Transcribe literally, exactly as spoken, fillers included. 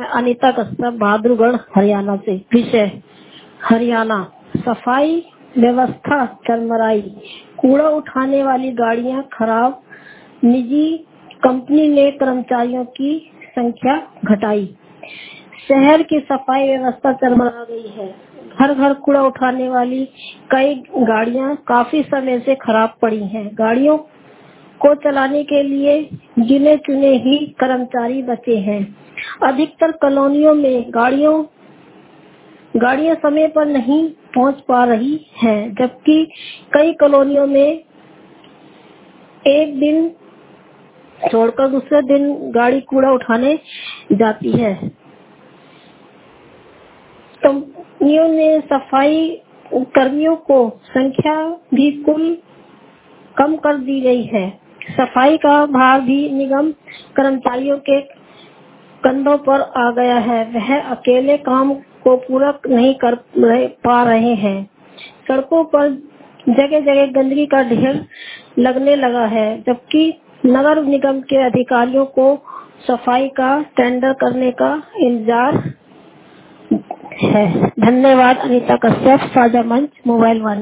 अनीता कश्यप, बहादुरगढ़, हरियाणा से। विषय हरियाणा। सफाई व्यवस्था चरमराई, कूड़ा उठाने वाली गाड़ियां खराब, निजी कंपनी ने कर्मचारियों की संख्या घटाई। शहर की सफाई व्यवस्था चरमरा गई है। घर घर कूड़ा उठाने वाली कई गाड़ियां काफी समय से खराब पड़ी हैं। गाड़ियों को चलाने के लिए गिने चुने ही कर्मचारी बचे हैं। अधिकतर कॉलोनियों में गाड़ियों गाड़ियां समय पर नहीं पहुंच पा रही हैं, जबकि कई कॉलोनियों में एक दिन छोड़कर दूसरे दिन गाड़ी कूड़ा उठाने जाती है। कंपनियों ने सफाई कर्मियों को संख्या भी कुल कम कर दी गई है। सफाई का भार भी निगम कर्मचारियों के कंधों पर आ गया है। वह अकेले काम को पूरा नहीं कर पा रहे हैं। सड़कों पर जगह जगह गंदगी का ढेर लगने लगा है, जबकि नगर निगम के अधिकारियों को सफाई का टेंडर करने का इंतजार है। धन्यवाद। अनीता कश्यप, साझा मंच, मोबाइल वन।